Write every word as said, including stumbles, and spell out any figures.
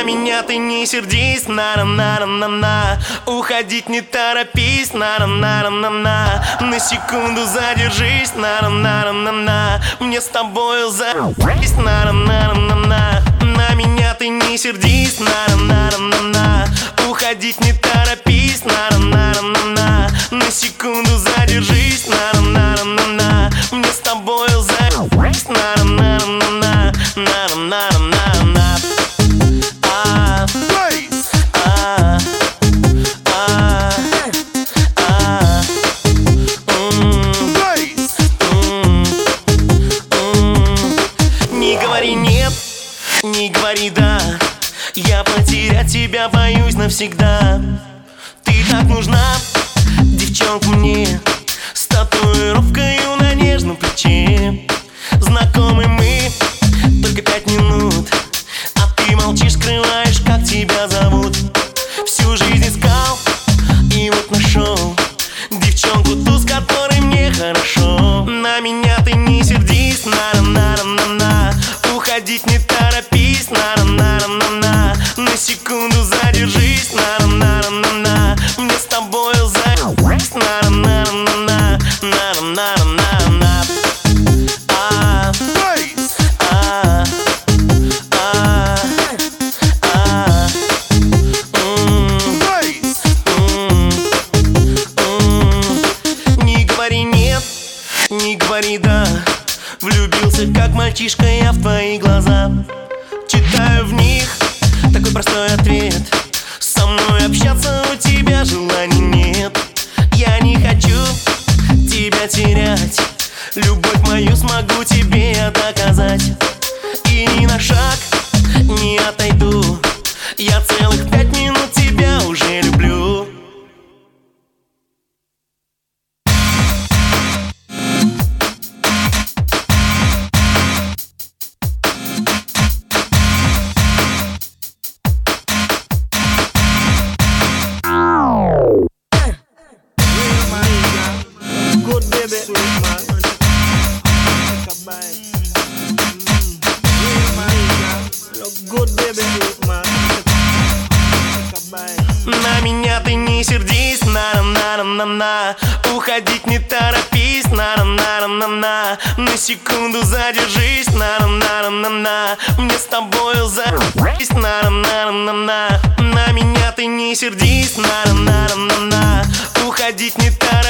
На меня ты не сердись, на-на-на-на-на. Уходить не торопись, на-на-на-на-на. На секунду задержись, на-на-на-на-на. Мне с тобою за***ись, на-на-на-на-на. На меня ты не сердись, на-на-на-на-на. Уходить не торопись, на-на-на-на-на. На секунду задержись, на-на-на-на-на. Мне с тобою за***ись, на-на-на-на-на. На-на-на-на-на. А, а, а, а, м, м, м. Не говори нет, не говори да. Я потерять тебя боюсь навсегда. Ты так нужна, девчонка, мне, с татуировкою на нежном плече. Знакомы мы только пять минут, а ты молчишь, скрываешь, как тебя зовут. Всю жизнь искал и вот нашел девчонку ту, с которой мне хорошо. На меня ты не сердись, на-на-на-на-на. Уходить не торопись, на-на-на-на-на. На секунду задержись, на-на-на-на-на. Мне с тобою за***ись, на-на-на-на-на. На-на-на-на-на. А, а, а, а, м, м, м. Не говори нет, не говори да. Влюбился как мальчишка я в твои глаза. Читаю в них такой простой ответ: со мной общаться у тебя желаний нет. Я не хочу тебя терять, любовь мою смогу тебе я доказать. И ни на шаг не отойду, я целых пять минут тебя уже люблю. Good baby, sweet man. Take a bite. Real man, look good baby, sweet man. Take a bite. На меня ты не сердись, на-на-на-на-на. Уходить не торопись, на-на-на-на-на. На секунду задержись, на-на-на-на-на. Мне с тобою за***ись, на-на-на-на-на. На меня ты не сердись, на-на-на-на-на. Уходить не торопись.